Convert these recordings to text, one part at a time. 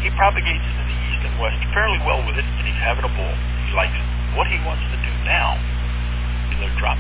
He propagates to the east and west fairly well with it, and he's having a ball. He likes it. What he wants to do now, you let it drop.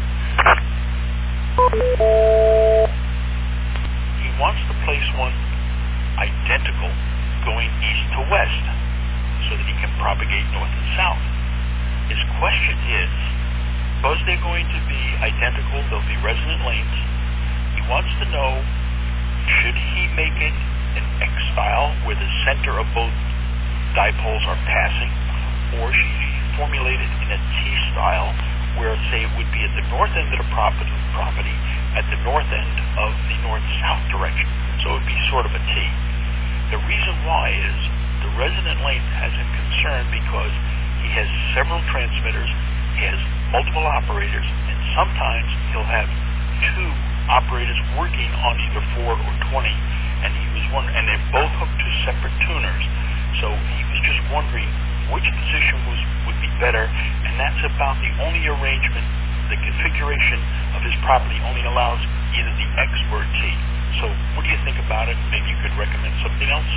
He wants to place one identical going east to west so that he can propagate north and south. His question is, because they're going to be identical, they'll be resonant lanes, he wants to know, should he make it an X style where the center of both dipoles are passing, or should he formulate it in a T style where, say, it would be at the north end of the property at the north end of the north-south direction. So it would be sort of a T. The reason why is the resonant length has him concerned because he has several transmitters, he has multiple operators, and sometimes he'll have two operators working on either 4 or 20, and he was wondering, and they're both hooked to separate tuners. So he was just wondering which position would be better, and that's about the only arrangement. The configuration of his property only allows either the X or T. So what do you think about it? Maybe you could recommend something else?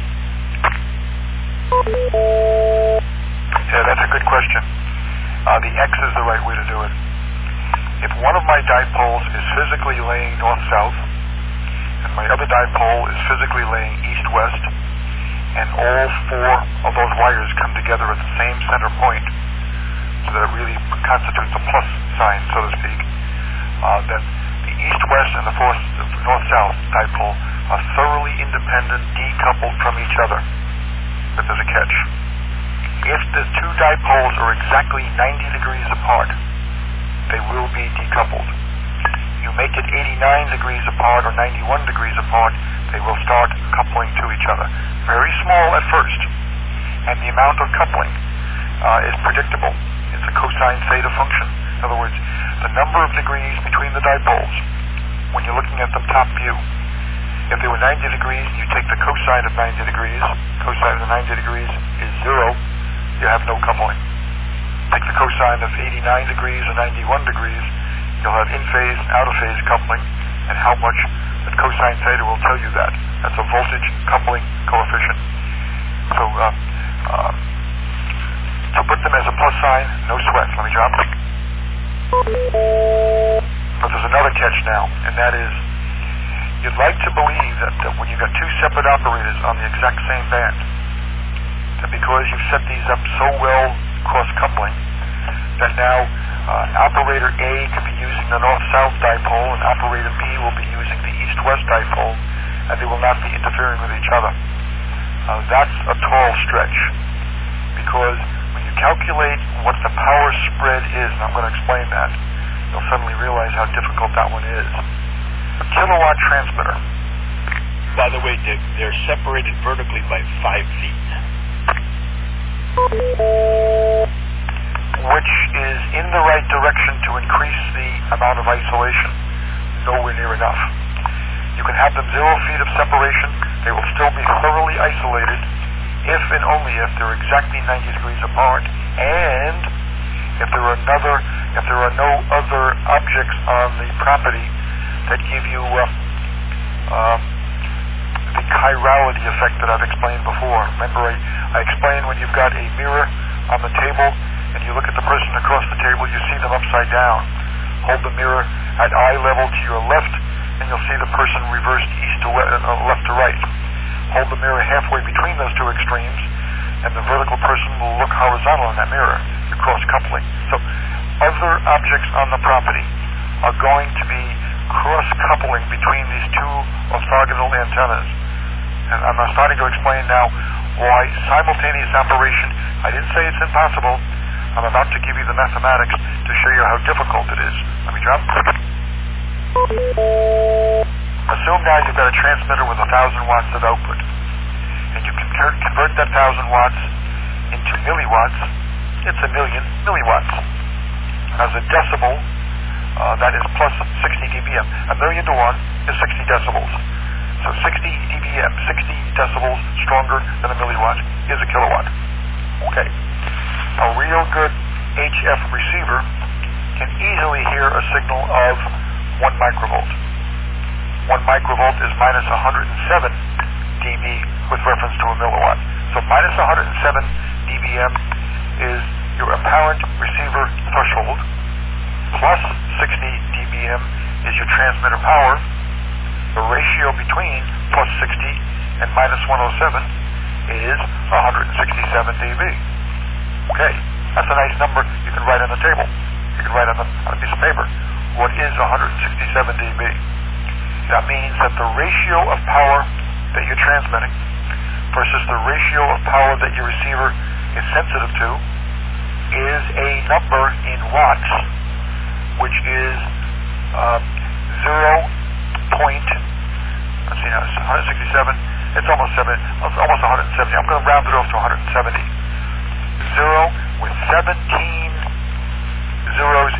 Yeah, that's a good question. The X is the right way to do it. If one of my dipoles is physically laying north-south, and my other dipole is physically laying east-west, and all 4 of those wires come together at the same center point, so that it really constitutes a plus sign, so to speak, then the east-west and the north-south dipole are thoroughly independent, decoupled from each other. But there's a catch. If the 2 dipoles are exactly 90 degrees apart, they will be decoupled. You make it 89 degrees apart or 91 degrees apart, they will start coupling to each other. Very small at first, and the amount of coupling is predictable. It's a cosine theta function. In other words, the number of degrees between the dipoles, when you're looking at them top view, if they were 90 degrees and you take the cosine of 90 degrees, cosine of 90 degrees is 0, you have no coupling. Take the cosine of 89 degrees or 91 degrees, you'll have in-phase and out-of-phase coupling, and how much that cosine theta will tell you that. That's a voltage coupling coefficient. So, to put them as a plus sign, no sweat. Let me drop it. But there's another catch now, and that is, you'd like to believe that when you've got 2 separate operators on the exact same band, that because you've set these up so well cross-coupling, that now operator A could be using the north-south dipole, and operator B will be using the east-west dipole, and they will not be interfering with each other. That's a tall stretch, because when you calculate what the power spread is, and I'm going to explain that, you'll suddenly realize how difficult that one is. A kilowatt transmitter. By the way, Dick, they're separated vertically by 5 feet. Which is in the right direction to increase the amount of isolation. Nowhere near enough. You can have them 0 feet of separation. They will still be thoroughly isolated if and only if they're exactly 90 degrees apart, and if there are no other objects on the property that give you the chirality effect that I've explained before. Remember, I explained when you've got a mirror on the table and you look at the person across the table, you see them upside down. Hold the mirror at eye level to your left, and you'll see the person reversed left to right. Hold the mirror halfway between those 2 extremes, and the vertical person will look horizontal in that mirror. You're cross-coupling. So other objects on the property are going to be cross-coupling between these 2 orthogonal antennas. And I'm starting to explain now why simultaneous operation, I didn't say it's impossible. I'm about to give you the mathematics to show you how difficult it is. Let me drop. Assume now you've got a transmitter with 1,000 watts of output, and you can convert that 1,000 watts into milliwatts. It's 1 million milliwatts. As a decibel, that is plus 60 dBm. 1 million to 1 is 60 decibels. So 60 dBm, 60 decibels stronger than a milliwatt is a kilowatt. Okay. A real good HF receiver can easily hear a signal of 1 microvolt. 1 microvolt is minus 107 dB with reference to a milliwatt. So minus 107 dBm is your apparent receiver threshold, plus 60 dBm is your transmitter power. The ratio between plus 60 and minus 107 is 167 dB. Okay, that's a nice number you can write on the table. You can write on a piece of paper. What is 167 dB? That means that the ratio of power that you're transmitting versus the ratio of power that your receiver is sensitive to is a number in watts, which is let's see now, it's 167, it's almost 170. I'm going to round it off to 170. 0 with 17 zeros,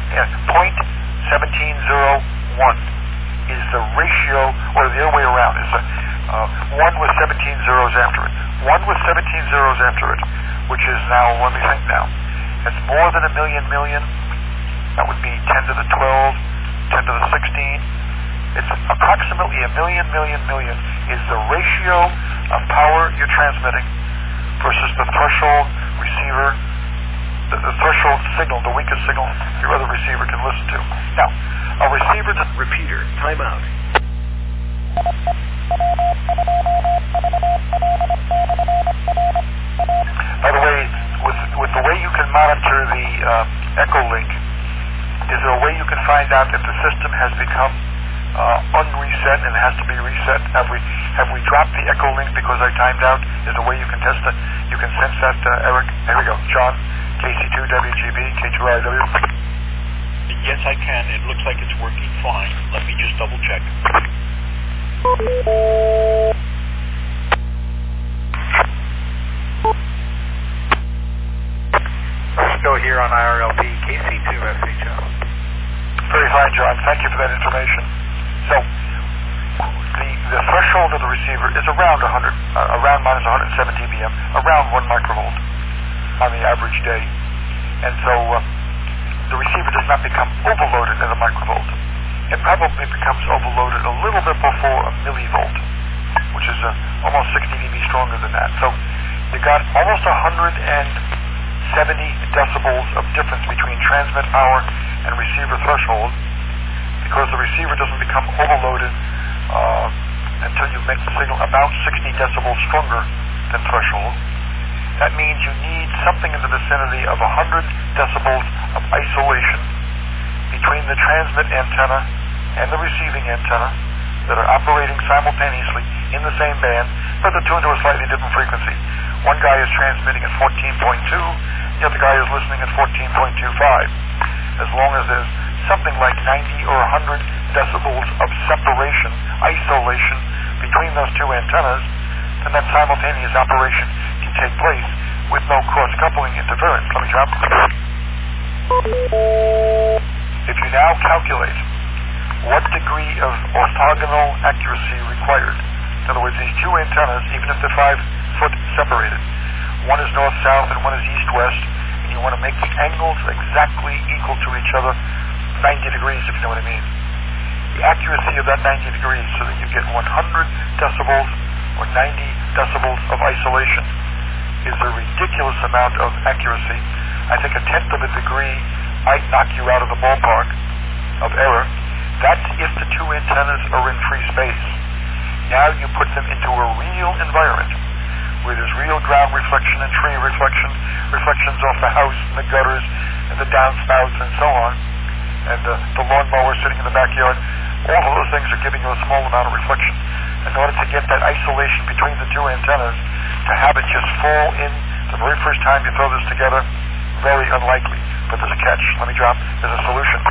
0.1701 is the ratio, or the other way around, is 1 with 17 zeros after it. 1 with 17 zeros after it, which is now, let me think now, it's more than a million. That would be 10 to the 12, 10 to the 16. It's approximately a million is the ratio of power you're transmitting versus the threshold receiver, the threshold signal, the weakest signal your other receiver can listen to. Now, a receiver... Repeater, timeout. By the way, with the way you can monitor the Echo Link, is there a way you can find out if the system has become unreset and has to be reset? Have we dropped the Echo Link because I timed out? Is there a way you can test it? You can sense that, Eric? Here we go. John, KC2WGB, K2IW. Yes, I can. It looks like it's working fine. Let me just double check. Still here on IRLB, KC2SHL. Very fine, John. Thank you for that information. So, the threshold of the receiver is around minus 107 dBm, around 1 microvolt on the average day. And so, the receiver does not become overloaded at a microvolt. It probably becomes overloaded a little bit before a millivolt, which is almost 60 dB stronger than that. So, you got almost 170 decibels of difference between transmit power and receiver threshold, because the receiver doesn't become overloaded until you make the signal about 60 decibels stronger than threshold. That means you need something in the vicinity of 100 decibels of isolation between the transmit antenna and the receiving antenna that are operating simultaneously in the same band, but they're tuned to a slightly different frequency. One guy is transmitting at 14.2, the other guy is listening at 14.25. As long as there's something like 90 or 100 decibels of separation, isolation between those two antennas, then that simultaneous operation can take place with no cross-coupling interference. Let me drop. If you now calculate what degree of orthogonal accuracy required, in other words, these two antennas, even if they're 5 foot separated, one is north-south and one is east-west, and you want to make the angles exactly equal to each other, 90 degrees, if you know what I mean. The accuracy of that 90 degrees so that you get 100 decibels or 90 decibels of isolation is a ridiculous amount of accuracy. I think a tenth of a degree might knock you out of the ballpark of error. That's if the two antennas are in free space. Now you put them into a real environment where there's real ground reflection and tree reflection, reflections off the house and the gutters and the downspouts and so on, and the lawnmower sitting in the backyard. All of those things are giving you a small amount of reflection. In order to get that isolation between the two antennas, to have it just fall in the very first time you throw this together, very unlikely. But there's a catch. Let me drop. There's a solution.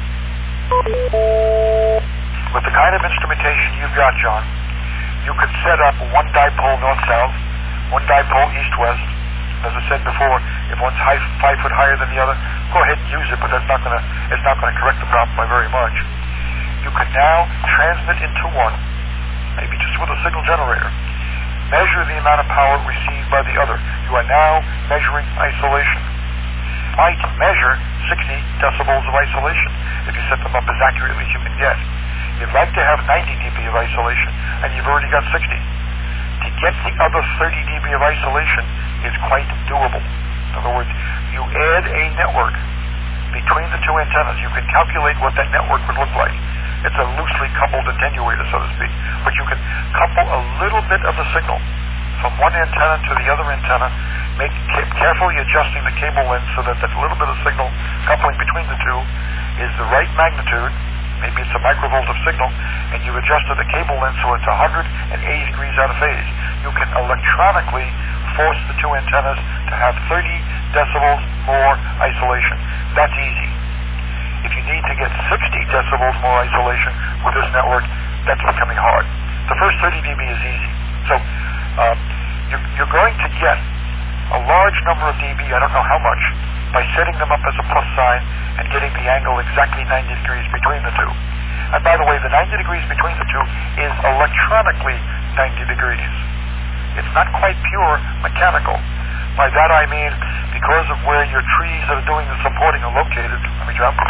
With the kind of instrumentation you've got, John, you could set up one dipole north-south, one dipole east-west. As I said before, if one's 5 foot higher than the other, go ahead and use it, but it's not going to correct the problem by very much. You could now transmit into one, maybe just with a signal generator, measure the amount of power received by the other. You are now measuring isolation. Might measure 60 decibels of isolation if you set them up as accurately as you can get. You'd like to have 90 dB of isolation, and you've already got 60. To get the other 30 dB of isolation is quite doable. In other words, you add a network between the two antennas. You can calculate what that network would look like. It's a loosely coupled attenuator, so to speak. But you can couple a little bit of the signal from one antenna to the other antenna, carefully adjusting the cable length so that that little bit of signal coupling between the two is the right magnitude. Maybe it's a microvolt of signal, and you've adjusted the cable length so it's 180 degrees out of phase. You can electronically force the two antennas to have 30 decibels more isolation. That's easy. If you need to get 60 decibels more isolation with this network, that's becoming hard. The first 30 dB is easy. So you're going to get a large number of dB, I don't know how much, by setting them up as a plus sign and getting the angle exactly 90 degrees between the two. And by the way, the 90 degrees between the two is electronically 90 degrees. It's not quite pure mechanical. By that I mean because of where your trees that are doing the supporting are located. Let me jump.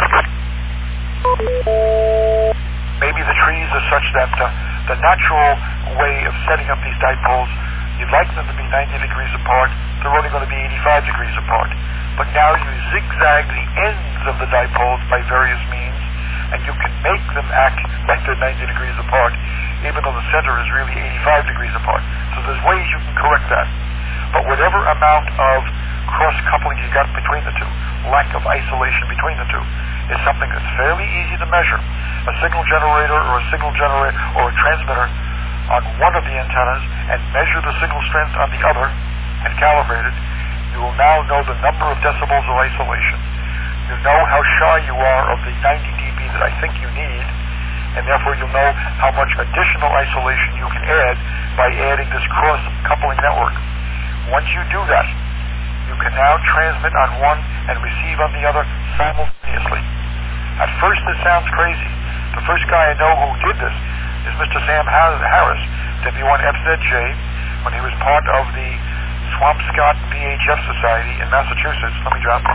Maybe the trees are such that the natural way of setting up these dipoles, you'd like them to be 90 degrees apart. They're only going to be 85 degrees apart. But now you zigzag the ends of the dipoles by various means, and you can make them act like they're 90 degrees apart, even though the center is really 85 degrees apart. So there's ways you can correct that. But whatever amount of cross-coupling you got between the two, lack of isolation between the two, is something that's fairly easy to measure. A signal generator or a transmitter on one of the antennas and measure the signal strength on the other and calibrate it, you will now know the number of decibels of isolation. You know how shy you are of the 90 dB that I think you need, and therefore you'll know how much additional isolation you can add by adding this cross-coupling network. Once you do that, you can now transmit on one and receive on the other simultaneously. At first this sounds crazy. The first guy I know who did this is Mr. Sam Harris, W1FZJ, when he was part of the Swampscott VHF Society in Massachusetts. Let me drop.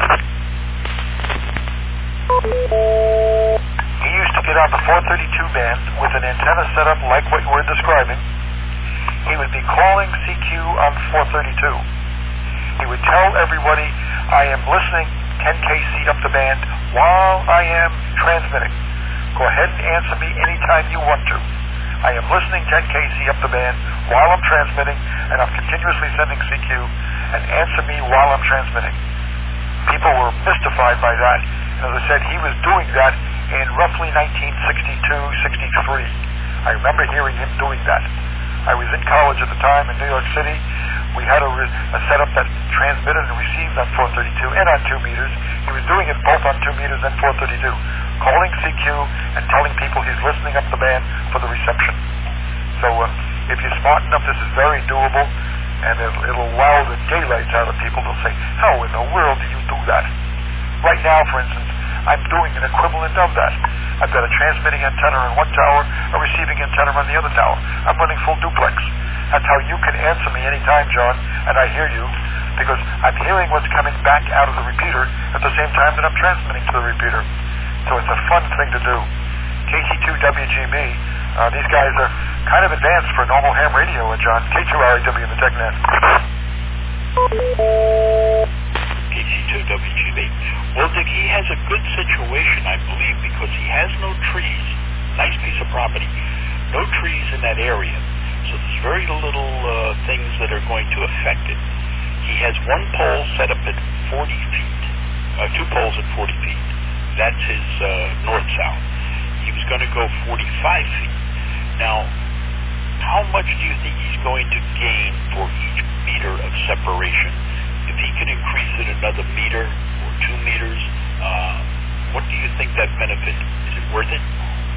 He used to get on the 432 band with an antenna set up like what we're describing. He would be calling CQ on 432. He would tell everybody, I am listening 10 kc up the band while I am transmitting. Go ahead and answer me anytime you want to. I am listening 10 kc up the band while I'm transmitting, and I'm continuously sending CQ, and answer me while I'm transmitting. People were mystified by that. As I said, he was doing that in roughly 1962, 63. I remember hearing him doing that. I was in college at the time in New York City. We had a setup that transmitted and received on 432 and on 2 meters. He was doing it both on 2 meters and 432, calling CQ and telling people he's listening up the band for the reception. So if you're smart enough, this is very doable, and it'll wow the daylights out of people. They'll say, how in the world do you do that? Right now, for instance, I'm doing an equivalent of that. I've got a transmitting antenna on one tower, a receiving antenna on the other tower. I'm running full duplex. That's how you can answer me anytime, John, and I hear you, because I'm hearing what's coming back out of the repeater at the same time that I'm transmitting to the repeater. So it's a fun thing to do. KC2WGB, these guys are kind of advanced for normal ham radio, John. K2RAW in the TechNet. KC2WGB. Well, Dick, he has a good situation, I believe, because he has no trees. Nice piece of property. No trees in that area. So there's very little things that are going to affect it. He has one pole set up at 40 feet. 2 poles at 40 feet. That's his north-south. He was going to go 45 feet. Now, how much do you think he's going to gain for each meter of separation? If he can increase it another meter or 2 meters, what do you think that benefit? Is it worth it?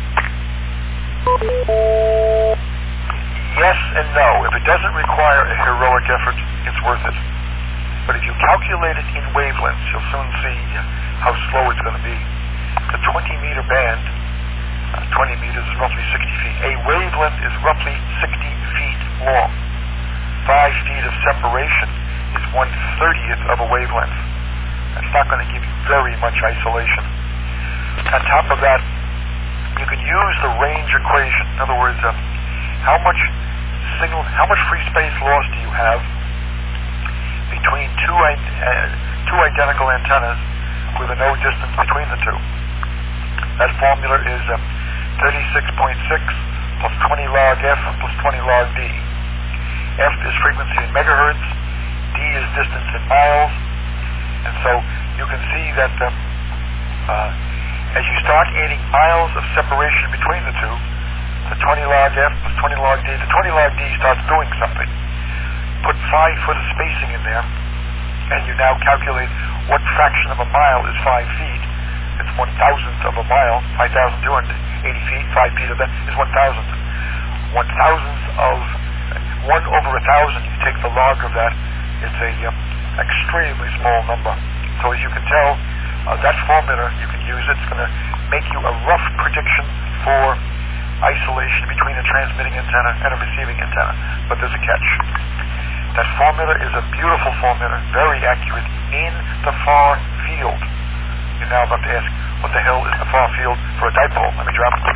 Yes and no. If it doesn't require a heroic effort, it's worth it. But if you calculate it in wavelengths, you'll soon see how slow it's going to be. The 20-meter band, 20 meters is roughly 60 feet. A wavelength is roughly 60 feet long. 5 feet of separation is 1/30th of a wavelength. That's not going to give you very much isolation. On top of that, you can use the range equation. In other words, how much signal, how much free space loss do you have between two identical antennas with a no distance between the two? That formula is 36.6 plus 20 log F plus 20 log D. F is frequency in megahertz, D is distance in miles, and so you can see that as you start adding miles of separation between the two, the 20 log F plus 20 log D, the 20 log D starts doing something. Put 5 foot of spacing in there, and you now calculate what fraction of a mile is 5 feet. It's 1,000th of a mile, 5,280 feet, 5 feet of that is 1,000th. 1,000th of 1 over 1,000, you take the log of that, it's a extremely small number. So as you can tell, that formula, you can use it. It's going to make you a rough prediction for isolation between a transmitting antenna and a receiving antenna. But there's a catch. That formula is a beautiful formula, very accurate in the far field. You're now about to ask, what the hell is the far field for a dipole? Let me drop it.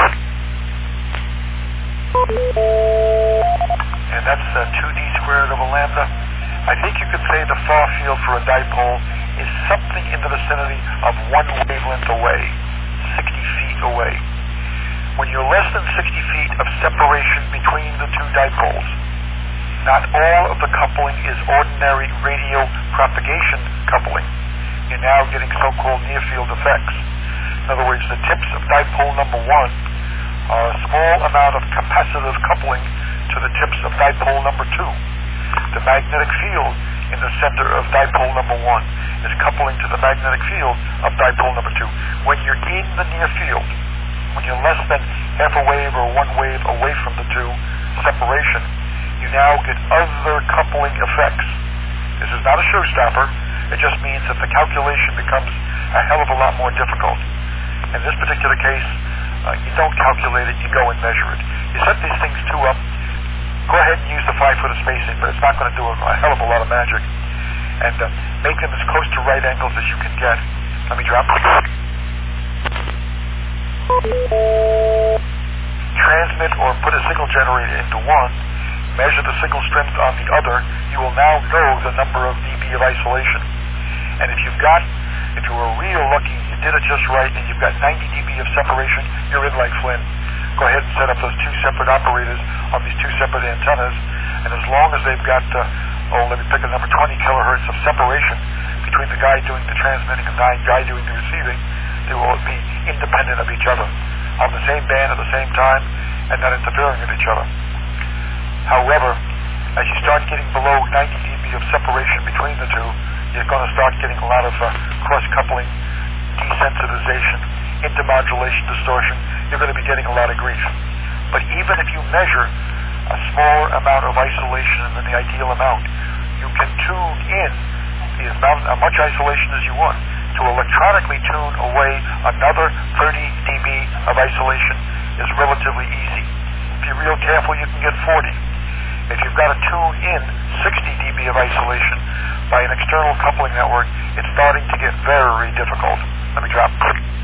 And that's 2d squared over lambda. I think you could say the far field for a dipole is something in the vicinity of 1 wavelength away, 60 feet away. When you're less than 60 feet of separation between the two dipoles, not all of the coupling is ordinary radio propagation coupling. You're now getting so-called near-field effects. In other words, the tips of dipole number 1 are a small amount of capacitive coupling to the tips of dipole number 2. The magnetic field in the center of dipole number 1 is coupling to the magnetic field of dipole number 2. When you're in the near field, when you're less than half a wave or 1 wave away from the two separation, you now get other coupling effects. This is not a showstopper. It just means that the calculation becomes a hell of a lot more difficult. In this particular case, you don't calculate it, you go and measure it. You set these things two up, go ahead and use the 5 foot of spacing, but it's not going to do a hell of a lot of magic. And make them as close to right angles as you can get. Let me drop it. Transmit or put a signal generator into one, measure the signal strength on the other, you will now know the number of dB of isolation. And if you were real lucky, you did it just right, and you've got 90 dB of separation, you're in like Flynn. Go ahead and set up those 2 separate operators on these 2 separate antennas, and as long as they've got, let me pick a number, 20 kilohertz of separation between the guy doing the transmitting and the guy doing the receiving, they will be independent of each other, on the same band at the same time, and not interfering with each other. However, as you start getting below 90 dB of separation between the two, you're going to start getting a lot of cross-coupling, desensitization, intermodulation distortion. You're going to be getting a lot of grief. But even if you measure a smaller amount of isolation than the ideal amount, you can tune in as much isolation as you want to electronically tune away another 30 dB of isolation is relatively easy. If you're real careful, you can get 40. If you've got to tune in 60 dB of isolation by an external coupling network, it's starting to get very difficult. Let me drop.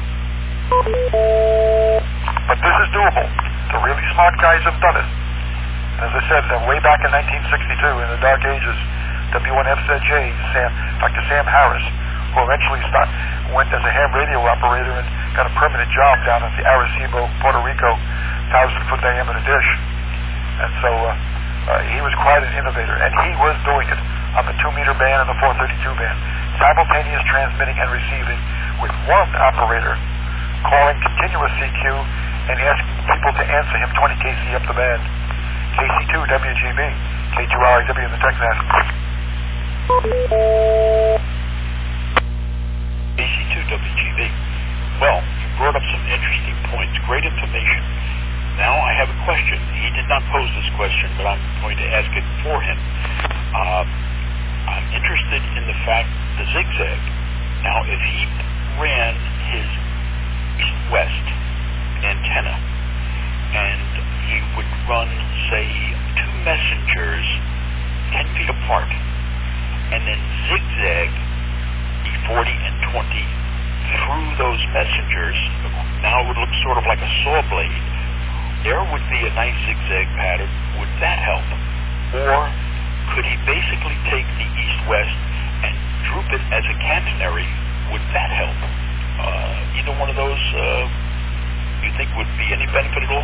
But this is doable. The really smart guys have done it. As I said, way back in 1962, in the dark ages, W1FZJ, Dr. Sam Harris, who eventually went as a ham radio operator and got a permanent job down at the Arecibo, Puerto Rico, 1,000-foot diameter dish. And so he was quite an innovator, and he was doing it on the 2-meter band and the 432 band, simultaneous transmitting and receiving with one operator calling continuous CQ and asking people to answer him 20 kc up the band. KC2 WGB, K2RIW in the TechNet. KC2 WGB. Well, you brought up some interesting points, great information. Now I have a question. He did not pose this question, but I'm going to ask it for him. I'm interested in the fact, the zigzag. Now, if he ran his east-west antenna, and he would run, say, 2 messengers 10 feet apart, and then zigzag the 40 and 20 through those messengers, now it would look sort of like a saw blade. There would be a nice zigzag pattern. Would that help? Or could he basically take the east-west and droop it as a catenary? Would that help? Either one of those, you think would be any benefit at all?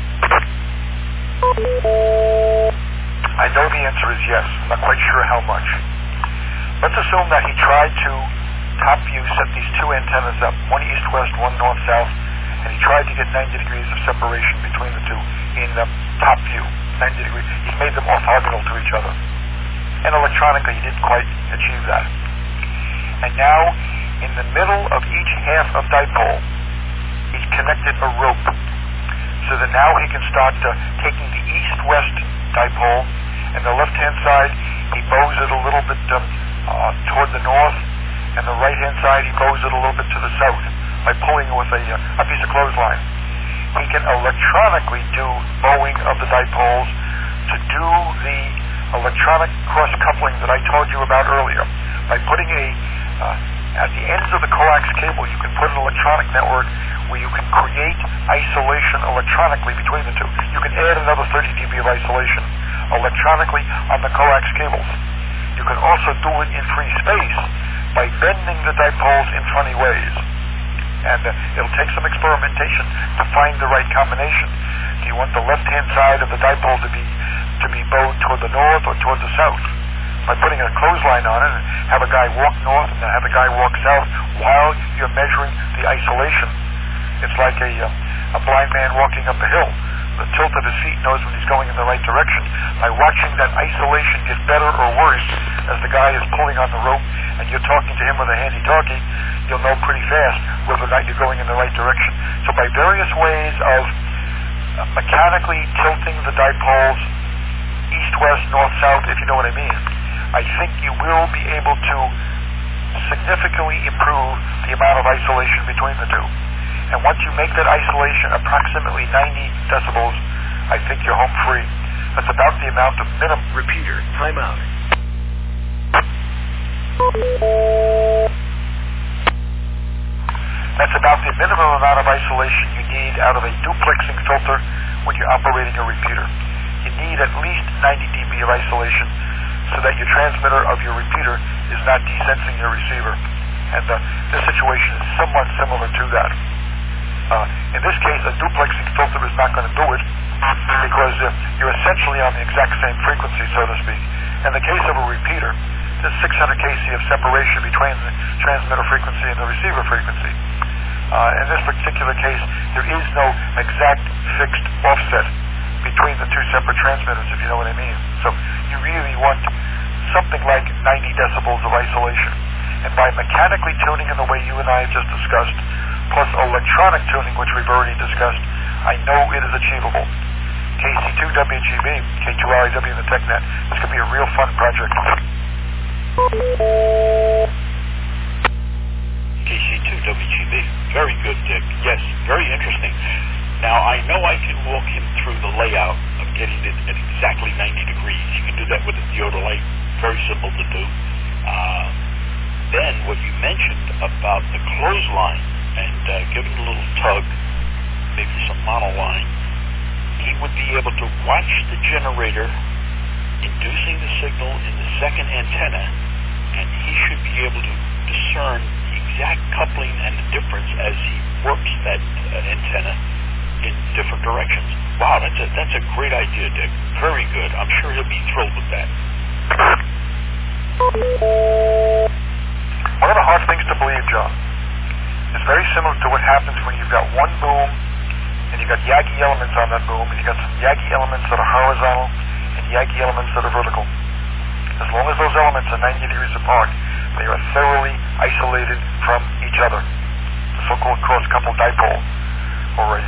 I know the answer is yes. I'm not quite sure how much. Let's assume that he tried to top view set these two antennas up, one east-west, one north-south, and he tried to get 90 degrees of separation between the two in the top view, 90 degrees. He made them orthogonal to each other. And electronically, he didn't quite achieve that. And now, in the middle of each half of dipole, he's connected a rope, so that now he can start taking the east-west dipole, and the left-hand side, he bows it a little bit toward the north, and the right-hand side, he bows it a little bit to the south by pulling with a piece of clothesline. He can electronically do bowing of the dipoles to do the electronic cross-coupling that I told you about earlier. By putting at the ends of the coax cable, you can put an electronic network where you can create isolation electronically between the two. You can add another 30 dB of isolation electronically on the coax cables. You can also do it in free space by bending the dipoles in funny ways. And it'll take some experimentation to find the right combination. Do you want the left-hand side of the dipole to be bowed toward the north or toward the south? By putting a clothesline on it and have a guy walk north and then have a guy walk south while you're measuring the isolation. It's like a blind man walking up a hill. The tilt of his feet knows when he's going in the right direction. By watching that isolation get better or worse as the guy is pulling on the rope and you're talking to him with a handy-talkie, you'll know pretty fast whether or not you're going in the right direction. So by various ways of mechanically tilting the dipoles east-west, north-south, if you know what I mean, I think you will be able to significantly improve the amount of isolation between the two. And once you make that isolation approximately 90 decibels, I think you're home free. That's about the amount of minimum. Repeater, timeout. That's about the minimum amount of isolation you need out of a duplexing filter when you're operating a repeater. You need at least 90 dB of isolation so that your transmitter of your repeater is not desensing your receiver. And this situation is somewhat similar to that. In this case, a duplexing filter is not going to do it because you're essentially on the exact same frequency, so to speak. In the case of a repeater, there's 600 kC of separation between the transmitter frequency and the receiver frequency. In this particular case, there is no exact fixed offset between the two separate transmitters, if you know what I mean. So you really want something like 90 decibels of isolation. And by mechanically tuning in the way you and I have just discussed, plus electronic tuning, which we've already discussed, I know it is achievable. KC2WGB, K2RIW in the TechNet. This could be a real fun project. KC2WGB. Very good, Dick. Yes, very interesting. Now, I know I can walk him through the layout of getting it at exactly 90 degrees. You can do that with a theodolite. Very simple to do. Then, what you mentioned about the clothesline and giving a little tug, maybe some monoline, he would be able to watch the generator inducing the signal in the second antenna, and he should be able to discern the exact coupling and the difference as he works that antenna in different directions. Wow, that's a great idea, Dick. Very good. I'm sure he'll be thrilled with that. One of the hard things to believe, John, is very similar to what happens when you've got one boom and you've got Yagi elements on that boom, and you've got some Yagi elements that are horizontal and Yagi elements that are vertical. As long as those elements are 90 degrees apart, they are thoroughly isolated from each other. The so-called cross-coupled dipole, or a,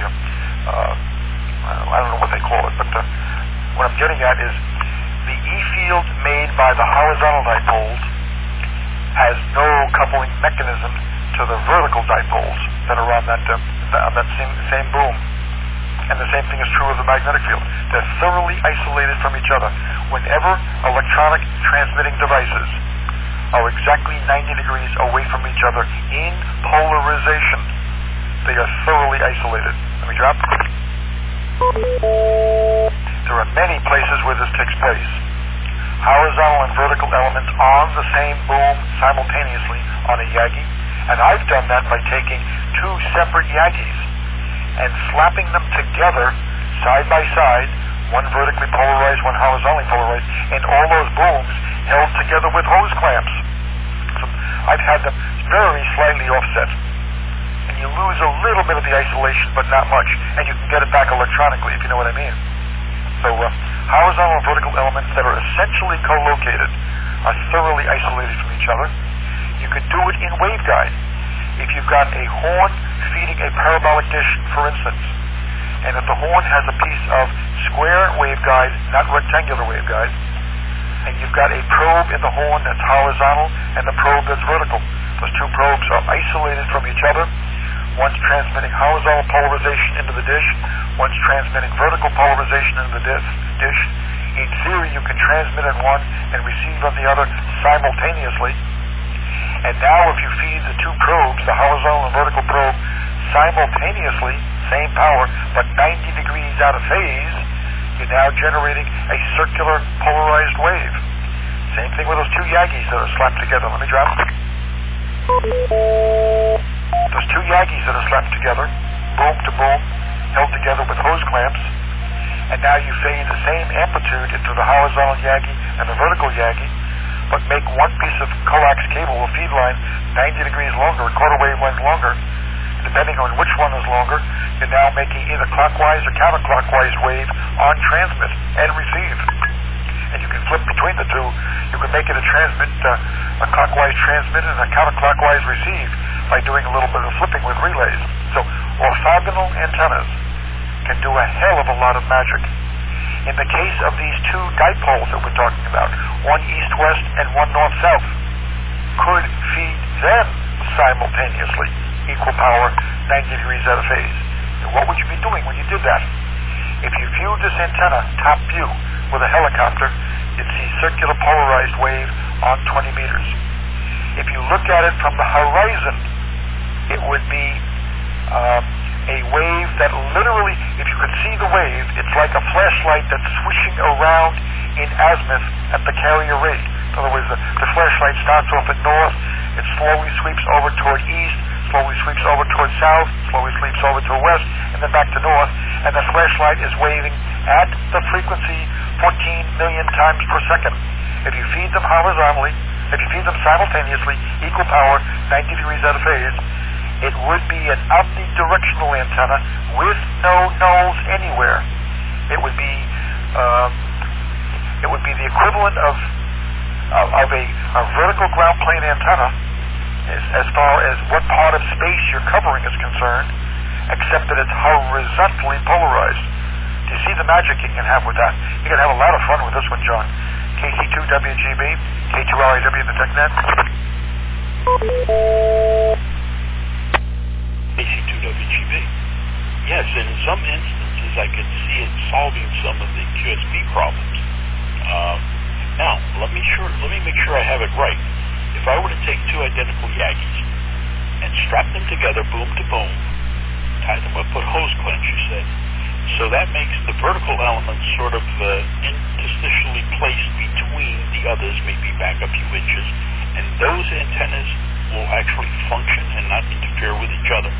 I don't know what they call it, but what I'm getting at is the E field made by the horizontal dipoles has no coupling mechanism to the vertical dipoles that are on that same boom. And the same thing is true of the magnetic field. They're thoroughly isolated from each other. Whenever electronic transmitting devices are exactly 90 degrees away from each other in polarization, they are thoroughly isolated. Let me drop. There are many places where this takes place. horizontal and vertical elements on the same boom simultaneously on a Yagi. And I've done that by taking two separate Yagis and slapping them together side by side, one vertically polarized, one horizontally polarized, and all those booms held together with hose clamps. So I've had them very slightly offset. And you lose a little bit of the isolation, but not much. And you can get it back electronically, if you know what I mean. So horizontal and vertical elements that are essentially co-located are thoroughly isolated from each other. You could do it in waveguide. If you've got a horn feeding a parabolic dish, for instance, and if the horn has a piece of square waveguide, not rectangular waveguide, and you've got a probe in the horn that's horizontal and the probe that's vertical, those two probes are isolated from each other. One's transmitting horizontal polarization into the dish, one's transmitting vertical polarization into the dish. In theory, you can transmit on one and receive on the other simultaneously. And now if you feed the two probes, the horizontal and vertical probe, simultaneously, same power, but 90 degrees out of phase, you're now generating a circular polarized wave. Same thing with those two Yagis that are slapped together. Let me drop them. Those two Yagis that are slapped together, boom to boom, held together with hose clamps, and now you fade the same amplitude into the horizontal Yagi and the vertical Yagi, but make one piece of coax cable, a feed line, 90 degrees longer, a quarter wave length longer. Depending on which one is longer, you're now making either clockwise or counterclockwise wave on transmit and receive. And you can flip between the two. You can make it a transmit, a clockwise transmit and a counterclockwise receive by doing a little bit of flipping with relays. So orthogonal antennas can do a hell of a lot of magic. In the case of these two dipoles that we're talking about, one east-west and one north-south, could feed them simultaneously, equal power, 90 degrees out of phase. And what would you be doing when you did that? If you viewed this antenna, top view, with a helicopter, you'd see circular polarized wave on 20 meters. If you look at it from the horizon, it would be a wave that literally, if you could see the wave, it's like a flashlight that's swishing around in azimuth at the carrier rate. In other words, the flashlight starts off at north, it slowly sweeps over toward east, slowly sweeps over toward south, slowly sweeps over to west, and then back to north, and the flashlight is waving at the frequency 14 million times per second. If you feed them horizontally, if you feed them simultaneously, equal power, 90 degrees out of phase, it would be an omnidirectional antenna with no nulls anywhere. It would be the equivalent of a vertical ground plane antenna as far as what part of space you're covering is concerned, except that it's horizontally polarized. Do you see the magic you can have with that? You can have a lot of fun with this one, John. KC2WGB, K2LIW in the TechNet. KC2WGB. Yes, and in some instances I could see it solving some of the QSB problems. Now, let me make sure I have it right. If I were to take two identical Yagis and strap them together, boom to boom, tie them up, put hose clamps, you said, so that makes the vertical elements sort of interstitially placed between the others, maybe back a few inches, and those antennas will actually function and not interfere with each other.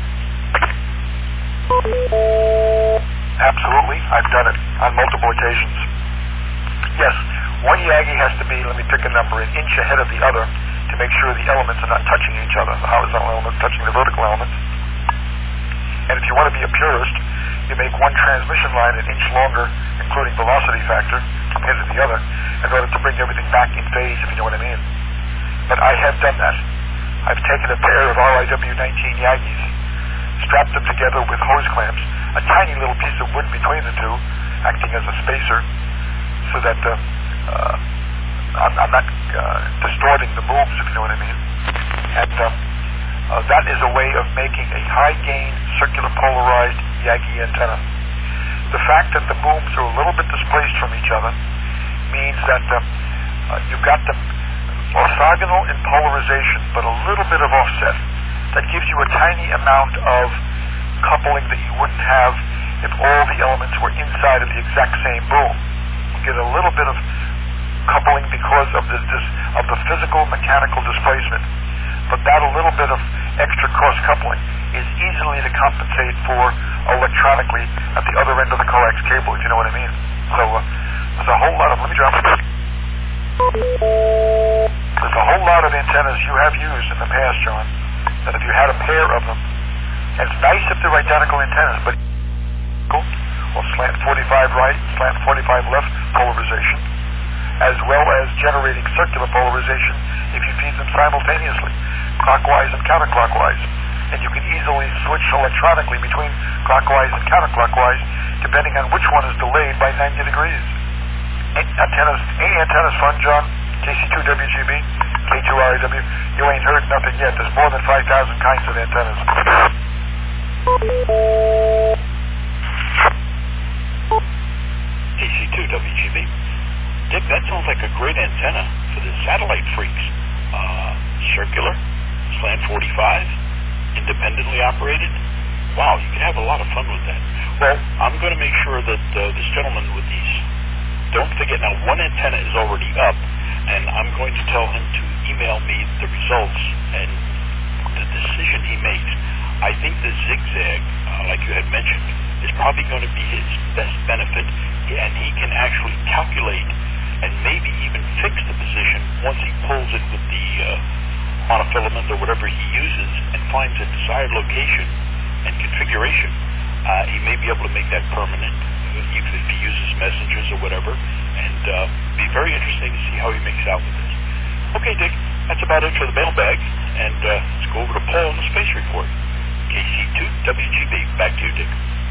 Absolutely. I've done it on multiple occasions. Yes, one Yagi has to be, let me pick a number, an inch ahead of the other to make sure the elements are not touching each other, the horizontal elements touching the vertical elements. And if you want to be a purist, you make one transmission line an inch longer, including velocity factor, compared to the other, in order to bring everything back in phase, if you know what I mean. But I have done that. I've taken a pair of RIW-19 Yagis, strapped them together with hose clamps, a tiny little piece of wood between the two, acting as a spacer, so that I'm not distorting the booms, if you know what I mean. And that is a way of making a high-gain, circular polarized Yagi antenna. The fact that the booms are a little bit displaced from each other means that you've got them orthogonal in polarization, but a little bit of offset. That gives you a tiny amount of coupling that you wouldn't have if all the elements were inside of the exact same boom. You get a little bit of coupling because of the physical mechanical displacement. But that a little bit of extra cross coupling is easily to compensate for electronically at the other end of the coax cable, if you know what I mean. So there's a whole lot of, let me drop it. There's a whole lot of antennas you have used in the past, John, that if you had a pair of them, and it's nice if they're identical antennas, but or slant 45 right, slant 45 left polarization, as well as generating circular polarization if you feed them simultaneously, clockwise and counterclockwise. And you can easily switch electronically between clockwise and counterclockwise depending on which one is delayed by 90 degrees. Any antennas fun, John? KC2WGB, K2RAW, you ain't heard nothing yet. There's more than 5,000 kinds of antennas. KC2WGB. Dick, that sounds like a great antenna for the satellite freaks. Circular, slant 45, independently operated. Wow, you could have a lot of fun with that. Well, I'm going to make sure that this gentleman with these, don't forget now, one antenna is already up, and I'm going to tell him to email me the results and the decision he makes. I think the zigzag, like you had mentioned, is probably going to be his best benefit, and he can actually calculate and maybe even fix the position once he pulls it with the monofilament or whatever he uses and finds a desired location and configuration. He may be able to make that permanent, even if he uses messengers or whatever, and be very interesting to see how he makes out with this. Okay, Dick, that's about it for the mailbag, and let's go over to Paul on the space report. KC2WGB, back to you, Dick.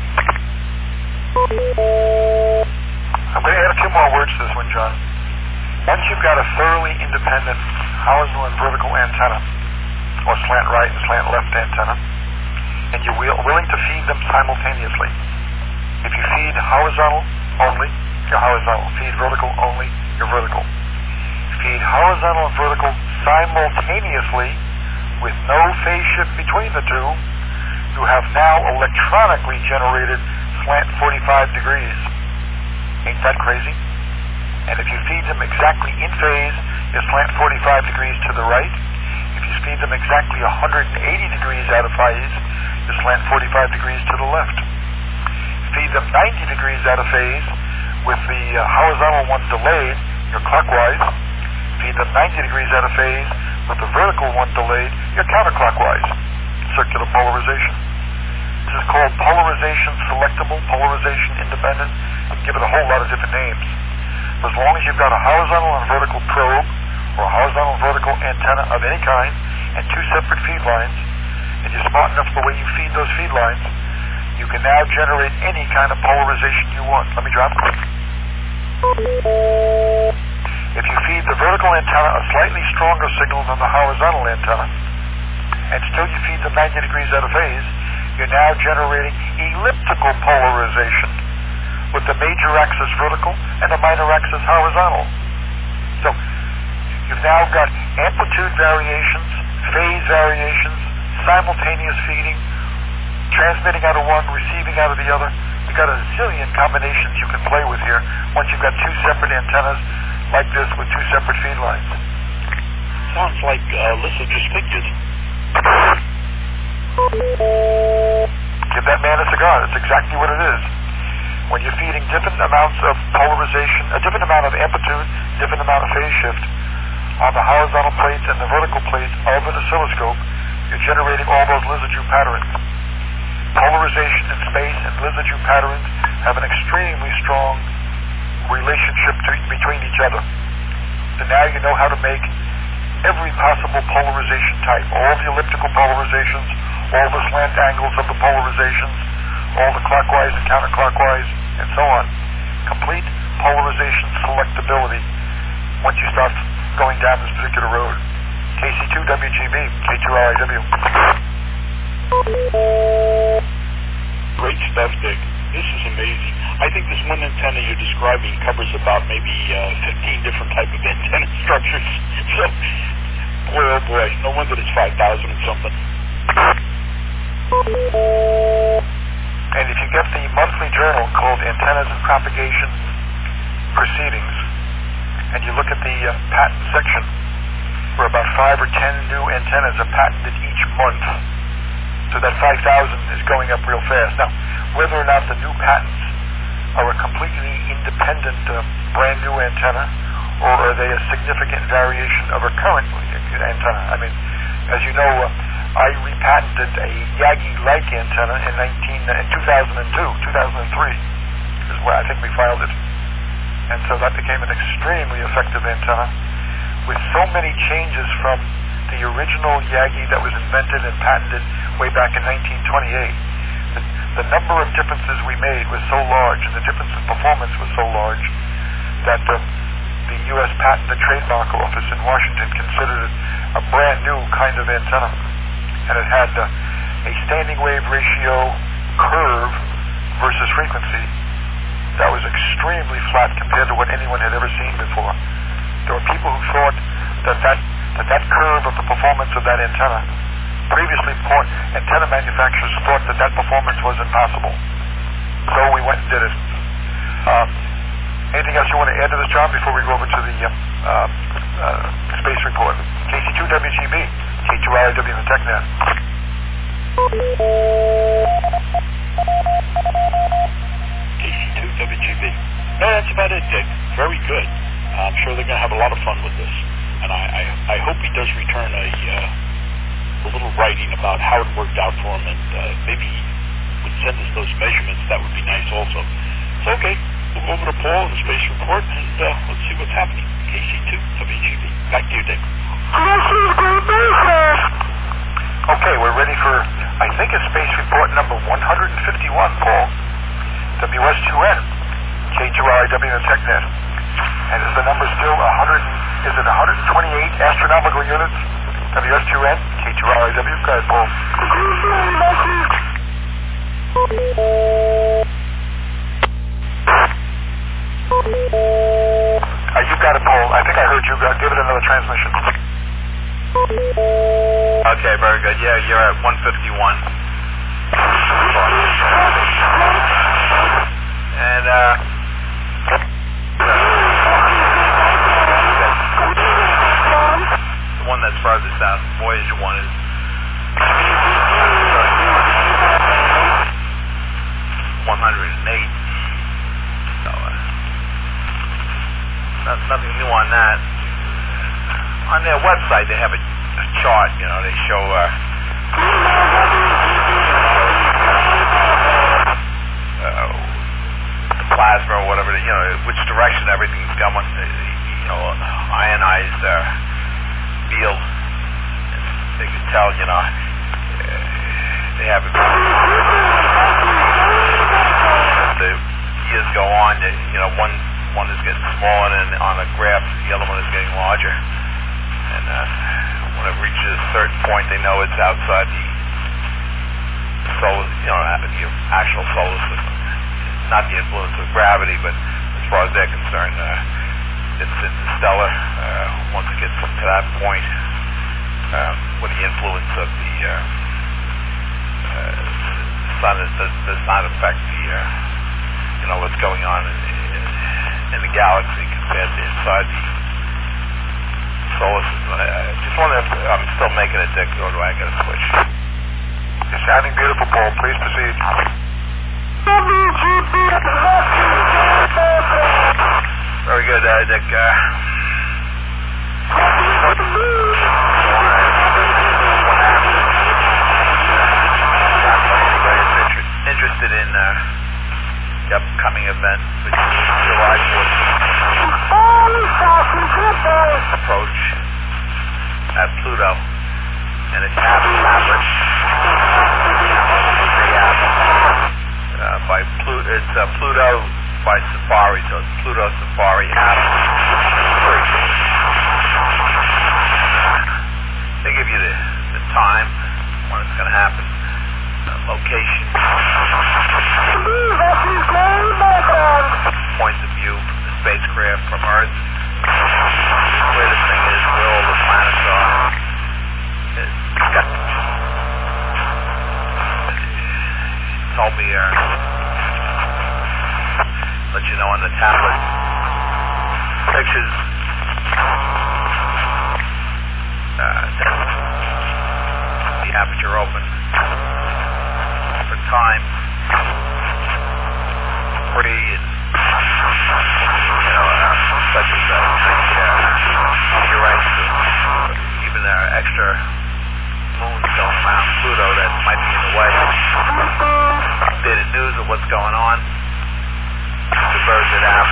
I'm going to add a few more words to this one, John. Once you've got a thoroughly independent horizontal and vertical antenna, or slant right and slant left antenna, and you're willing to feed them simultaneously. If you feed horizontal only, you're horizontal. Feed vertical only, you're vertical. Feed horizontal and vertical simultaneously with no phase shift between the two, you have now electronically generated slant 45 degrees. Ain't that crazy? And if you feed them exactly in phase, you slant 45 degrees to the right. If you feed them exactly 180 degrees out of phase, you slant 45 degrees to the left. Feed them 90 degrees out of phase with the horizontal one delayed, you're clockwise. Feed them 90 degrees out of phase with the vertical one delayed, you're counterclockwise. Circular polarization. This is called polarization selectable, polarization independent. I can give it a whole lot of different names. As long as you've got a horizontal and vertical probe, or a horizontal and vertical antenna of any kind, and two separate feed lines, and you're smart enough the way you feed those feed lines, you can now generate any kind of polarization you want. Let me drop it. If you feed the vertical antenna a slightly stronger signal than the horizontal antenna, and still you feed them 90 degrees out of phase, you're now generating elliptical polarization with the major axis vertical and the minor axis horizontal. So you've now got amplitude variations, phase variations, simultaneous feeding, transmitting out of one, receiving out of the other. You've got a zillion combinations you can play with here once you've got two separate antennas like this with two separate feed lines. Sounds like Alyssa just figured. Give that man a cigar. That's exactly what it is. When you're feeding different amounts of polarization, a different amount of amplitude, different amount of phase shift on the horizontal plates and the vertical plates of an oscilloscope, you're generating all those Lissajous patterns. Polarization in space and Lissajous patterns have an extremely strong relationship between each other. So now you know how to make every possible polarization type, all the elliptical polarizations, all the slant angles of the polarizations, all the clockwise and counterclockwise, and so on. Complete polarization selectability once you start going down this particular road. KC2WGB, K2RAW. Great stuff, Dick. This is amazing. I think this one antenna you're describing covers about maybe 15 different type of antenna structures. So, boy, oh boy, no wonder it's 5,000 and something. And if you get the monthly journal called Antennas and Propagation Proceedings, and you look at the patent section, where about 5 or 10 new antennas are patented each month. So that 5,000 is going up real fast. Now, whether or not the new patents are a completely independent brand new antenna, or are they a significant variation of a current antenna? I mean, as you know, I repatented a Yagi-like antenna in 2003 is where I think we filed it. And so that became an extremely effective antenna with so many changes from the original Yagi that was invented and patented way back in 1928. The number of differences we made was so large, and the difference in performance was so large, that the U.S. Patent and Trademark Office in Washington considered it a brand new kind of antenna. And it had a standing wave ratio curve versus frequency that was extremely flat compared to what anyone had ever seen before. There were people who thought that curve of the performance of that antenna, previously antenna manufacturers thought that performance was impossible. So we went and did it. Anything else you want to add to this, John, before we go over to the space report? KC2WGB, K2RIW in the TechNet. KC2WGB. No, that's about it, Dick. Very good. I'm sure they're going to have a lot of fun with this. And I hope he does return a little writing about how it worked out for him, and maybe he would send us those measurements. That would be nice also. So, okay, we'll go over to Paul and the space report, and let's see what's happening. KC2WGB. Back to you, Dick. Okay, we're ready for, I think it's space report number 151, Paul. WS2N, K2RIW in the TechNet. And is the number still 128 astronomical units? WS2N, K2RIW. Go ahead, Paul. You got it, Paul. I think I heard you. Give it another transmission. Okay, very good. Yeah, you're at 151. And, the one that's farthest out, Voyager 1 is 108. So, nothing new on that. On their website, they have a chart, they show the plasma or whatever, which direction everything's going, ionized field. They can tell, they have it. As the years go on, one is getting smaller, and on a graph, the other one is getting larger. And when it reaches a certain point, they know it's outside the solar, the actual solar system. Not the influence of gravity, but as far as they're concerned, it's interstellar. Once it gets to that point, where the influence of the sun does not affect the, what's going on in the galaxy compared to inside the solar system. I just wonder if I'm still making it, Dick, or do I get a switch? You're sounding beautiful, Paul. Please proceed. Very good, Dick. Interested in the upcoming event, which is July 14th approach at Pluto, and its tablet. By Pluto, it's Pluto by Safari, so it's Pluto Safari app. They give you the time when it's going to happen, the location, points of view from the spacecraft from Earth, where this thing is, where all the planets are. It told me, let you know on the tablet, pictures times free and such as meteorites, even extra moons going around Pluto that might be in the way. Updated news of what's going on. The birds it out.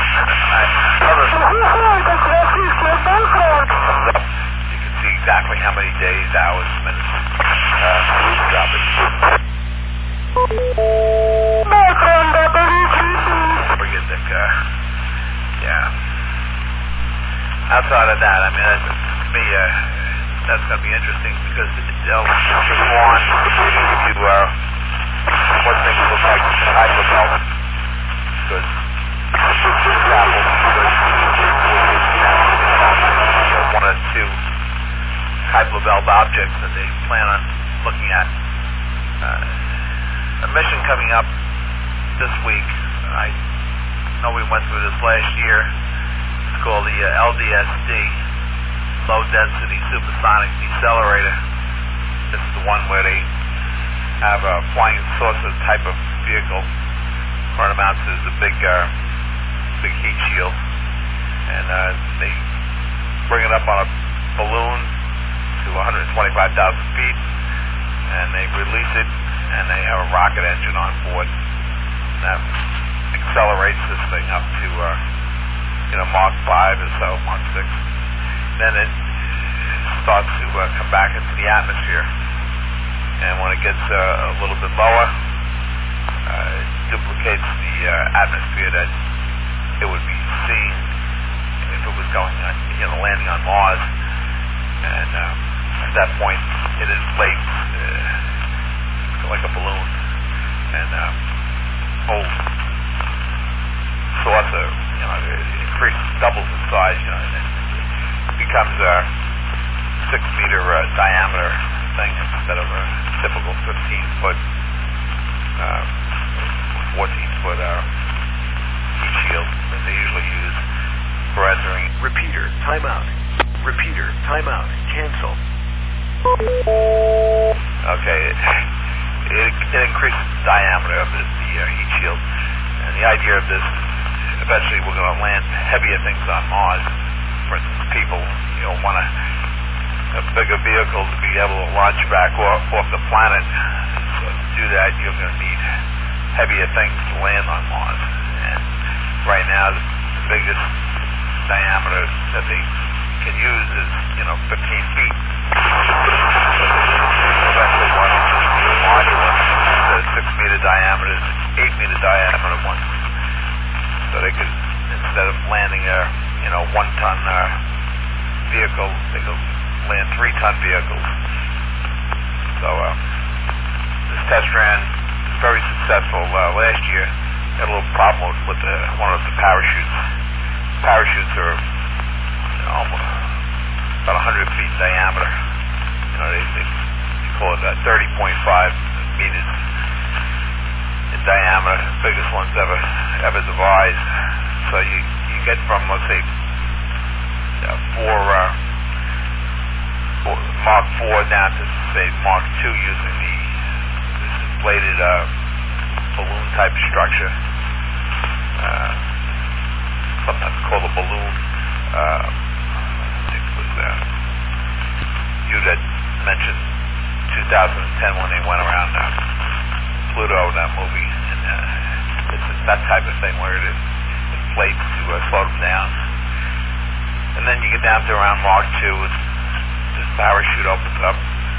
You can see exactly how many days, hours, minutes drop it. Forget that, outside of that, I mean, to me, that's going to be interesting because they'll go on to give you what things look like in hyperbelt. Because one or two hyperbelt objects that they plan on looking at. A mission coming up this week. I know we went through this last year. It's called the LDSD, Low Density Supersonic Decelerator. This is the one where they have a flying saucer type of vehicle, where it amounts to a big heat shield, and they bring it up on a balloon to 125,000 feet, and they release it, and they have a rocket engine on board. And that accelerates this thing up to Mach 5 or so, Mach 6. Then it starts to come back into the atmosphere, and when it gets a little bit lower, it duplicates the atmosphere that it would be seeing if it was going on, landing on Mars. And at that point, it inflates like a balloon, and whole saucer, it doubles in size, and it becomes a 6-meter diameter thing instead of a typical 15-foot, 14-foot heat shield that they usually use for entering. Repeater, timeout. Repeater, timeout. Cancel. Okay, it increases the diameter of the heat shield, and the idea of this, eventually we're going to land heavier things on Mars. For instance, people want a bigger vehicle to be able to launch back off the planet. So to do that, you're going to need heavier things to land on Mars. And right now, the biggest diameter that they can use is 15 feet. Eventually, one larger one, instead of 6-meter diameters, 8-meter diameter ones. So they could, instead of landing a 1-ton vehicle, they could land 3-ton vehicles. So this test ran very successful last year. Had a little problem with one of the parachutes. Parachutes are almost about 100 feet in diameter. They call it 30.5 meters in diameter, the biggest ones ever devised. So you get from, let's say, Mach 4 down to, say, Mach 2 using this inflated balloon type structure, sometimes called a balloon. I think it was you that mentioned 2010 when they went around Pluto, that movie, and it's that type of thing where it inflates to slow them down. And then you get down to around Mach 2, this parachute opens up,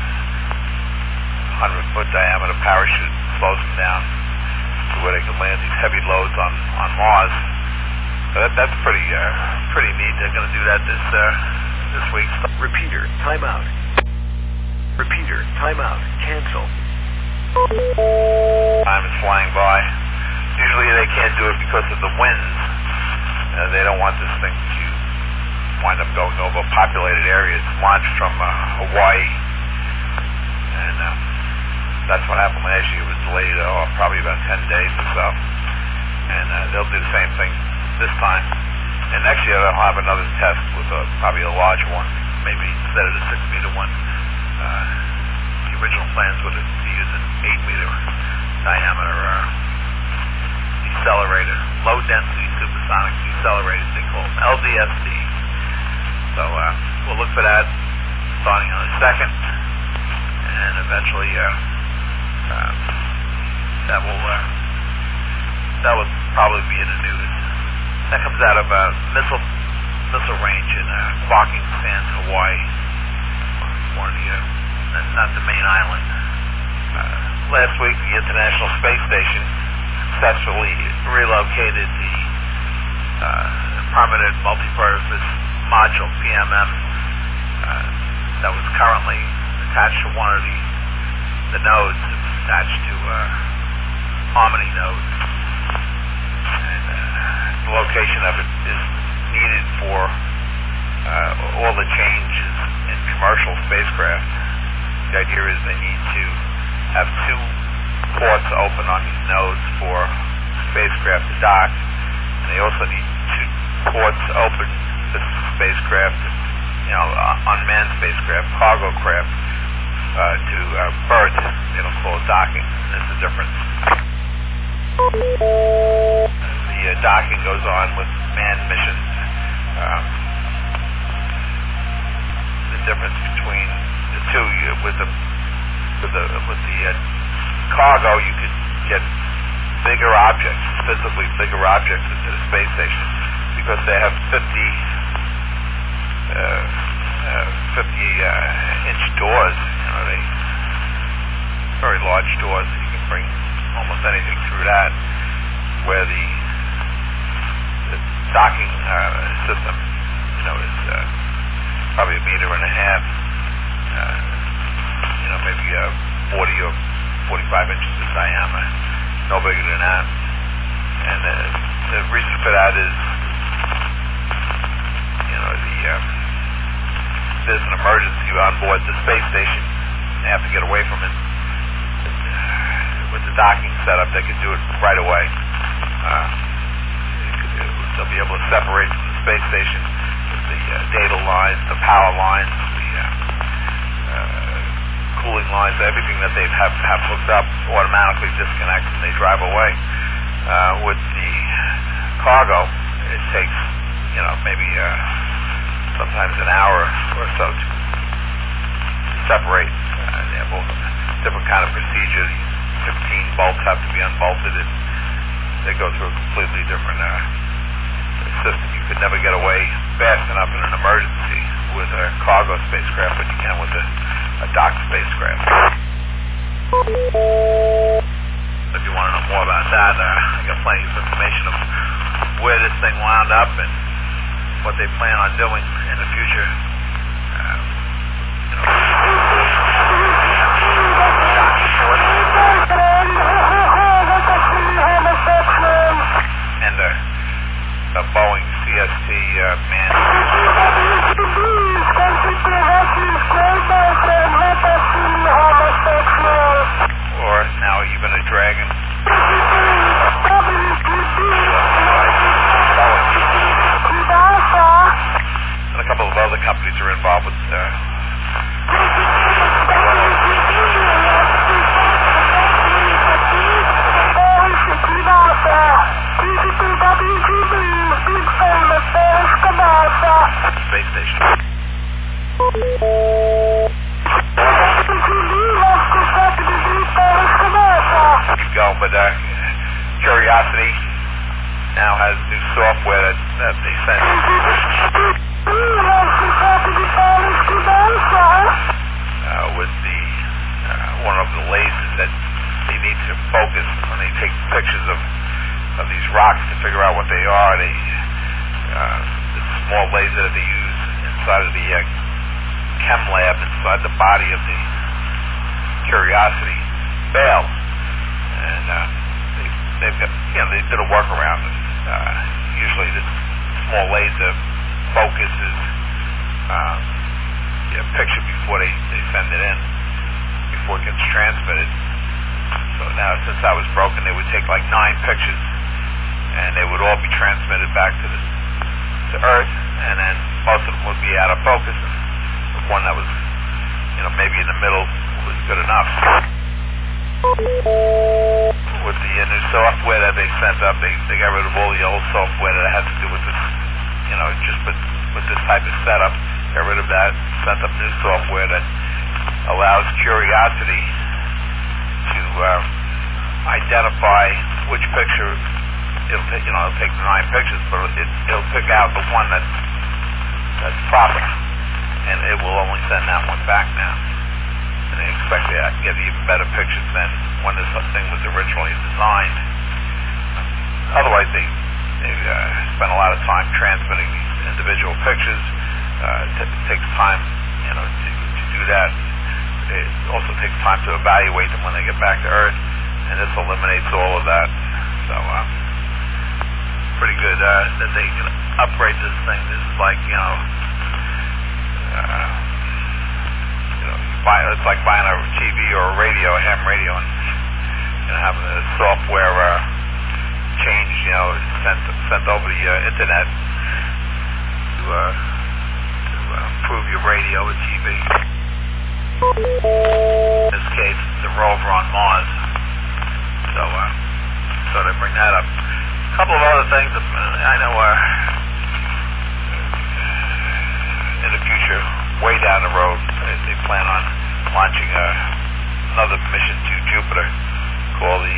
100-foot diameter parachute slows them down to where they can land these heavy loads on Mars. So that's pretty neat. They're going to do that this week. Repeater, timeout. Repeater, timeout. Cancel. Time is flying by. Usually they can't do it because of the winds. They don't want this thing to wind up going over populated areas. Launched from Hawaii, and that's what happened last year. It was delayed probably about 10 days or so, and they'll do the same thing this time. And next year they'll have another test with probably a larger one, maybe instead of the 6-meter one. The original plans were to use an 8-meter diameter decelerator, low density supersonic decelerators, they call them LDSD. So we'll look for that starting on the 2nd, and eventually that will probably be in the news. That comes out of a missile range in Barking Sands, Hawaii. One of the, not the main island. Last week, the International Space Station successfully relocated the Permanent Multipurpose Module, PMM, that was currently attached to one of the nodes. It was attached to Harmony node. And the location of it is needed for all the changes in commercial spacecraft. The idea is they need to have 2 ports open on these nodes for spacecraft to dock, and they also need 2 ports open for spacecraft, unmanned spacecraft, cargo craft, to berth. They don't call it docking. There's a difference. The docking goes on with manned missions. The difference between the two, with the cargo, you could get bigger objects, physically bigger objects into the space station, because they have 50-inch doors. They very large doors. You can bring almost anything through that. Where the docking system, is probably 1.5 meters, maybe 40 or 45 inches in diameter, no bigger than that. And the reason for that is, there's an emergency on board the space station. They have to get away from it. With the docking setup, they can do it right away. They'll be able to separate from the space station with the data lines, the power lines, the cooling lines, everything that they have hooked up automatically disconnects and they drive away. With the cargo, it takes, maybe sometimes an hour or so to separate. They have a different kind of procedure. 15 bolts have to be unbolted, and they go through a completely different system. You could never get away fast enough in an emergency with a cargo spacecraft, but you can with a docked spacecraft. If you want to know more about that, I got plenty of information of where this thing wound up and what they plan on doing in the future. And the Boeing CST man. Or now even a Dragon. And a couple of other companies are involved with space station. Keep going, but Curiosity now has new software that they send. With the one of the lasers that they need to focus when they take pictures of these rocks to figure out what they are. The small laser that they use inside of the chem lab inside the body of the Curiosity failed, and they've got, they did a workaround. Usually this small laser focuses a picture before they send it in, before it gets transmitted. So now, since that was broken, they would take like 9 pictures, and they would all be transmitted back to Earth, and then most of them would be out of focus, and the one that was, maybe in the middle was good enough. with the new software that they sent up. They got rid of all the old software that had to do with this, just with this type of setup. Got rid of that, sent up new software that allows Curiosity to identify which picture it'll take. It'll take 9 pictures, but it'll pick out the one that's proper, and it will only send that one back now. And they expect to get even better pictures than when this thing was originally designed. Otherwise, they spend a lot of time transmitting these individual pictures. It takes time, to do that. It also takes time to evaluate them when they get back to Earth, and this eliminates all of that. So, pretty good that they can upgrade this thing. This is like, it's like buying a TV or a radio, a ham radio, and having the software change, sent over the internet to improve your radio or TV. In this case, the rover on Mars. So they bring that up. A couple of other things I know in the future, way down the road, they plan on launching another mission to Jupiter called the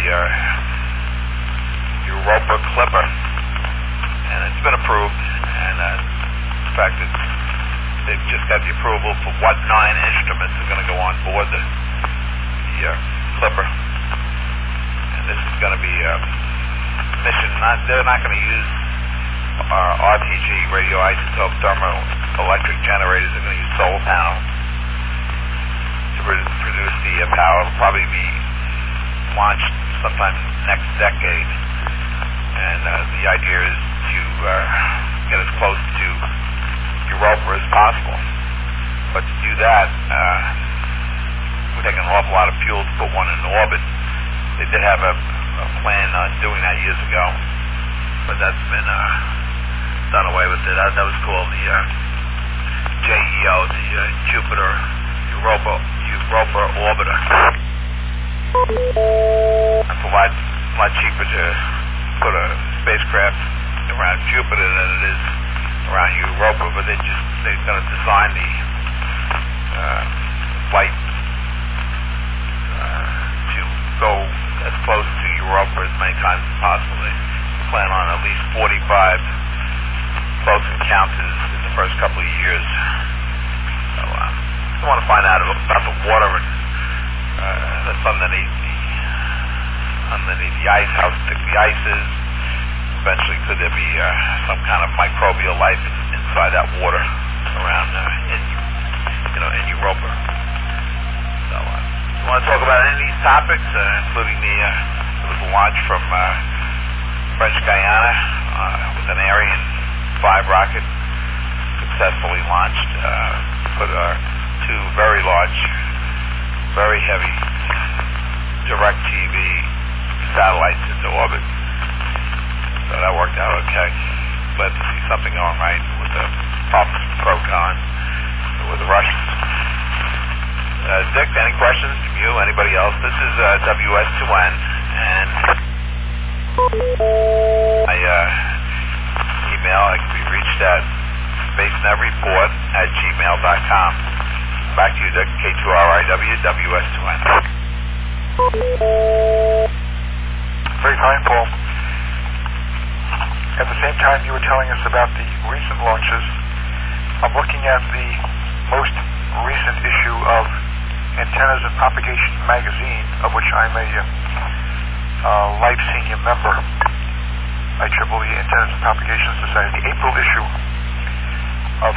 Europa Clipper, and it's been approved. And in fact, they've just got the approval for what 9 instruments are going to go on board the Clipper. And this is going to be a mission. They're not going to use RTG, radioisotope thermoelectric generators. They're going to use solar panels to produce the power. It'll probably be launched sometime next decade. And the idea is to get as close to Europa as possible. But to do that, we're taking an awful lot of fuel to put one in orbit. They did have a plan on doing that years ago, but that's been done away with. That was called the JEO, the Jupiter Europa Orbiter. It's a lot cheaper to put a spacecraft around Jupiter than it is around Europa, but they're going to design the flight to go as close to Europa as many times as possible. They plan on at least 45 close encounters in the first couple of years. So I want to find out about the water that's underneath the ice, how thick the ice is. Eventually, could there be some kind of microbial life inside that water around in Europa? So, you want to talk about any of these topics, including there was a launch from French Guiana with an Ariane 5 rocket successfully launched. Put 2 very large, very heavy direct TV satellites into orbit. So that worked out okay. Glad to see something going right with the Propulsion Proton with the Russians. Dick, any questions from you, anybody else? This is WS2N, and my email, I can be reached at spacenetReport@gmail.com. Back to you, Dick. K2RIW, WS2N. Very fine, Paul. At the same time you were telling us about the recent launches, I'm looking at the most recent issue of Antennas and Propagation magazine, of which I'm a life senior member, IEEE Antennas and Propagation Society. The April issue of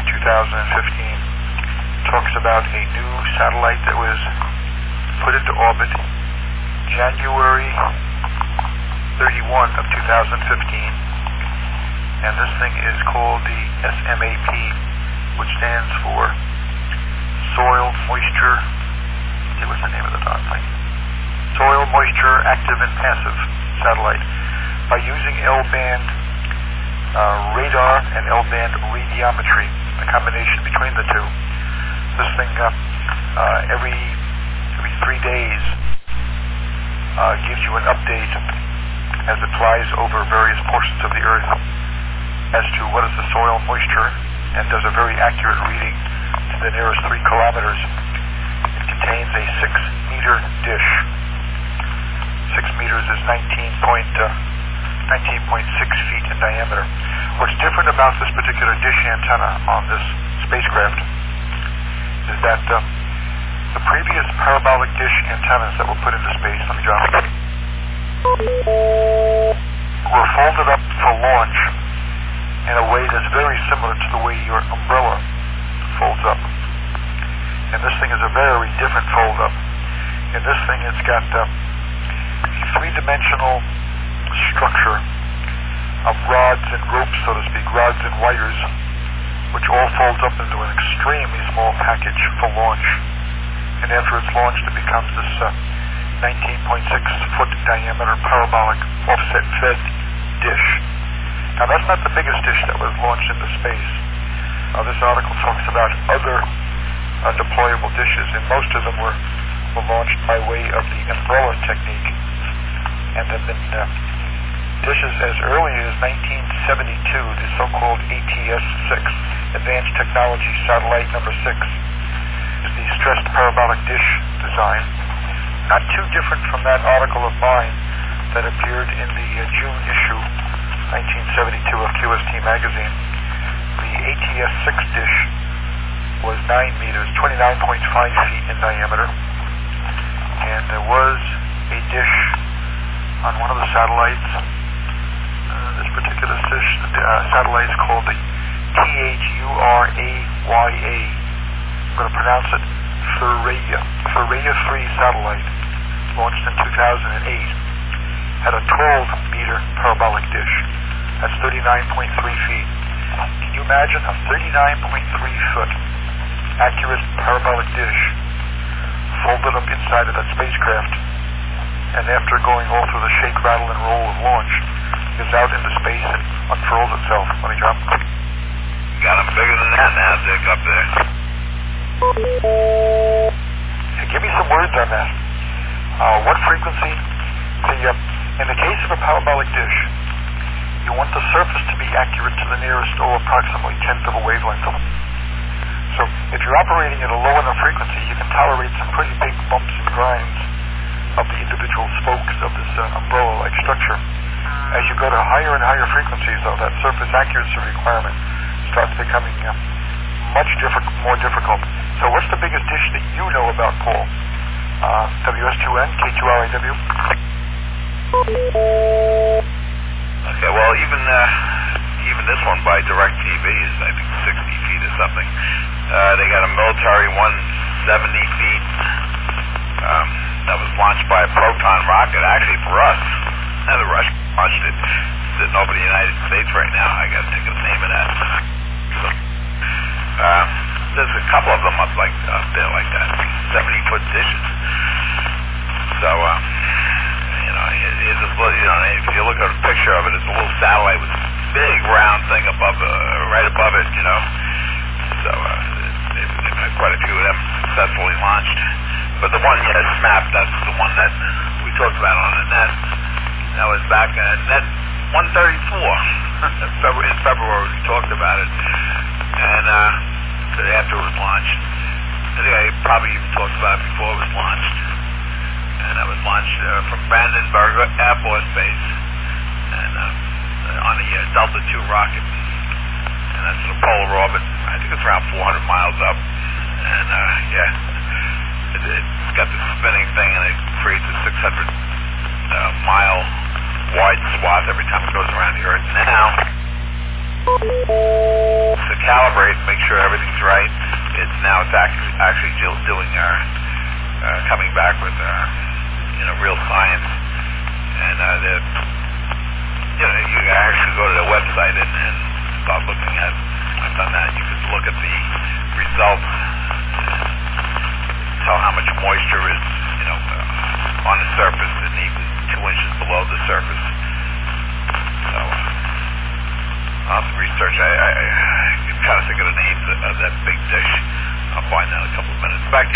2015 talks about a new satellite that was put into orbit January 31 of 2015, and this thing is called the SMAP, which stands for Soil Moisture, what's the name of the darn thing? Soil Moisture Active and Passive Satellite. By using L-band radar and L-band radiometry, a combination between the two, this thing every 3 days gives you an update as it flies over various portions of the Earth as to what is the soil moisture, and does a very accurate reading to the nearest 3 kilometers. It contains a 6-meter dish. 6 meters is 19.6 feet in diameter. What's different about this particular dish antenna on this spacecraft is that the previous parabolic dish antennas that were put into space, let me drop it, were folded up for launch in a way that's very similar to the way your umbrella folds up. And this thing is a very different fold up. In this thing, it's got a 3-dimensional structure of rods and ropes, so to speak, rods and wires, which all folds up into an extremely small package for launch. And after it's launched, it becomes this 19.6-foot diameter parabolic offset fed dish. Now, that's not the biggest dish that was launched into space. This article talks about other deployable dishes, and most of them were launched by way of the umbrella technique, and have been dishes as early as 1972, the so-called ATS-6, Advanced Technology Satellite number 6, is the stressed parabolic dish design. Not too different from that article of mine that appeared in the June issue 1972 of QST magazine. The ATS-6 dish was 9 meters, 29.5 feet in diameter, and there was a dish on one of the satellites. This particular dish, satellite is called the THURAYA. I'm going to pronounce it Thuraya. Thuraya 3 satellite, launched in 2008, had a 12-meter parabolic dish. That's 39.3 feet. Can you imagine a 39.3-foot accurate parabolic dish folded up inside of that spacecraft, and after going all through the shake, rattle, and roll of launch, is out into space and unfurls itself? Let me drop. Got them bigger than that now, Dick, up there. Hey, give me some words on that. What frequency? In the case of a parabolic dish, you want the surface to be accurate to the nearest, approximately 1/10 of a wavelength. So if you're operating at a low enough frequency, you can tolerate some pretty big bumps and grinds of the individual spokes of this umbrella-like structure. As you go to higher and higher frequencies, though, that surface accuracy requirement starts becoming much more difficult. So what's the biggest dish that you know about, Paul? WS2N, K2RAW? Okay, well, even this one by DirecTV is, I think, 60 feet or something. They got a military one, 70 feet. That was launched by a proton rocket, actually for us. The Russians launched it. It's sitting over the United States right now. I got to think of the name of that. So, there's a couple of them up there like that, 70-foot dishes. So, if you look at a picture of it, it's a little satellite with a big round thing right above it, So, they've had quite a few of them successfully launched. But the one, SMAP, that's the one that we talked about on the net. That was back in net 134. In February, we talked about it. And after it was launched. I think I probably even talked about it before it was launched. And that was launched from Vandenberg Air Force Base, and on the Delta II rocket. And that's the polar orbit. I think it's around 400 miles up. And it's got this spinning thing, and it creates a 600-mile wide swath every time it goes around the Earth. Now, to calibrate and make sure everything's right, it's actually doing coming back with real science, and you can actually go to their website and start looking at. I've done that. You can look at the results, tell how much moisture is on the surface and even 2 inches below the surface. So I'll have to research. I can kind of think of the names of that big dish. I'll find that in a couple of minutes. Back to